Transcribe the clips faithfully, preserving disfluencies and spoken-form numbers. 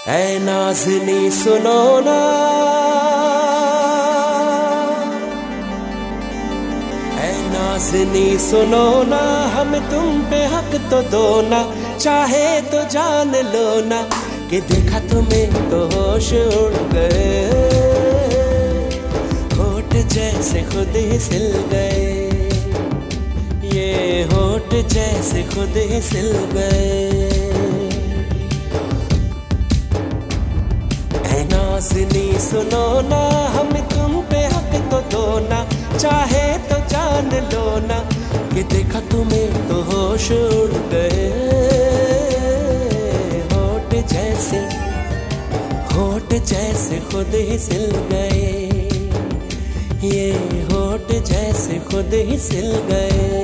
ऐ नाज़नी सुनो ना, ऐ नाज़नी सुनो ना, हम तुम पे हक तो दो ना, चाहे तो जान लो ना कि देखा तुम्हें तो होश उड़ गए, होठ जैसे खुद ही सिल गए, ये होठ जैसे खुद ही सिल गए। नाज़नी सुनो ना, हम तुम पे हक तो दो ना, चाहे तो जान लो ना कि देखा तुम्हें तो होश उड़ गए, होठ जैसे होठ जैसे खुद ही सिल गए, ये होठ जैसे खुद ही सिल गए।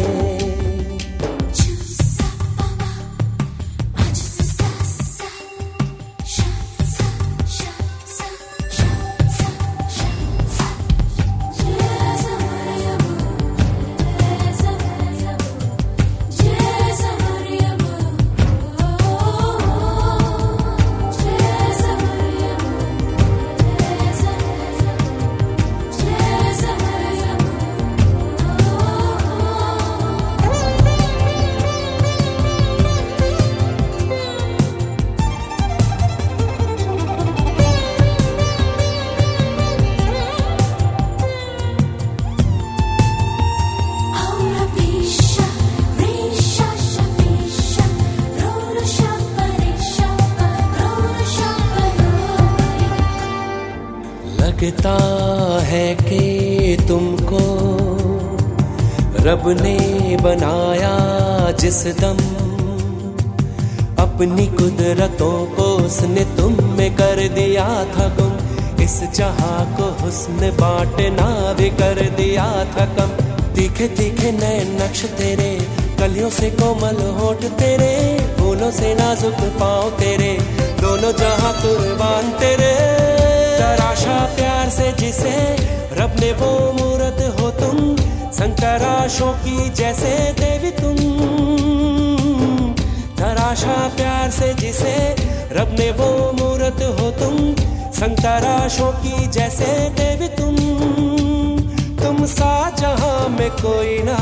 लगता है कि तुमको रब ने बनाया जिस दम, अपनी कुदरतों को उसने तुम में कर दिया था गुम, इस जहां को हुस्न बांटना भी कर दिया था कम। तीखे तीखे नए नक्श तेरे, कलियों से कोमल होठ तेरे, फूलों से नाजुक पाँव तेरे, दोनों जहां कुर्बान तेरे। तराशा प्यार से जिसे रब ने वो मूरत हो तुम, संतराशों की जैसे देवी तुम। तराशा प्यार से जिसे रब ने वो मूरत हो तुम, संतराशों की जैसे देवी तुम। तुम सा जहां में कोई ना,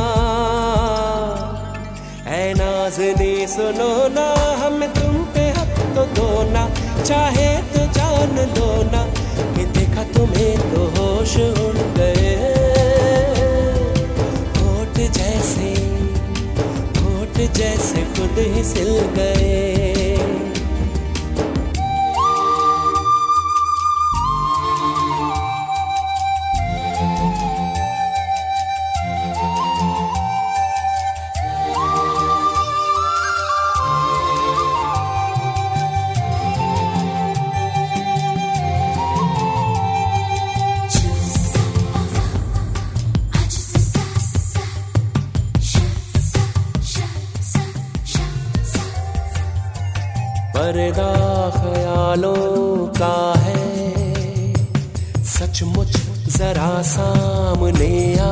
ऐ नाज़नी सुनो ना, हम तुम पे हक तो दो ना, चाहे तो जान लो ना कि देखा तुम्हें तो होश उड़ गए, होठ जैसे होठ जैसे खुद ही सिल गए। पर्दा ख्यालों का है सचमुच जरा सामने आ,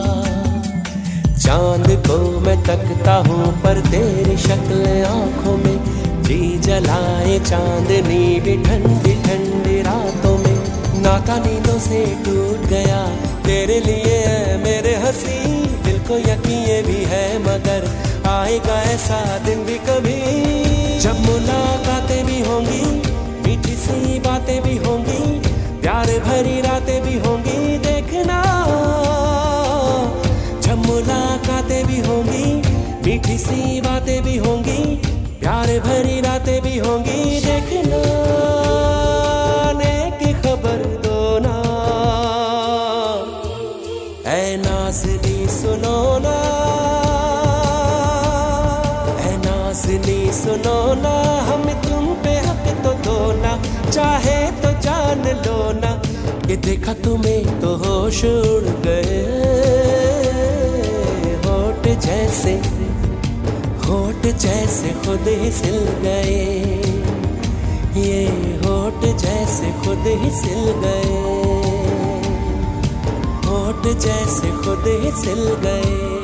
चांद को मैं तकता हूँ पर तेरी शक्ल आंखों में, जी जलाए चांदनी भी ठंडी ठंडी रातों में। नाता नींदों से टूट गया तेरे लिए मेरे हंसी, दिल को यकीन भी है मगर आएगा ऐसा दिन भी कभी, जब मुलाकातें भी होंगी, मीठी सी बातें भी होंगी, प्यार भरी रातें भी होंगी, देखना। जब मुलाकातें भी होंगी, मीठी सी बातें भी होंगी, प्यार भरी रातें भी होंगी, देखना। नेक खबर दो ना, ऐ नाज़नी सुनो ना, नाज़नी सुनो ना, हम तुम पे हक तो दो ना, चाहे तो जान लो ना कि देखा तुम्हें तो होश उड़ गए, होठ जैसे होठ जैसे खुद ही सिल गए, ये होठ जैसे खुद ही सिल गए, होठ जैसे खुद ही सिल गए।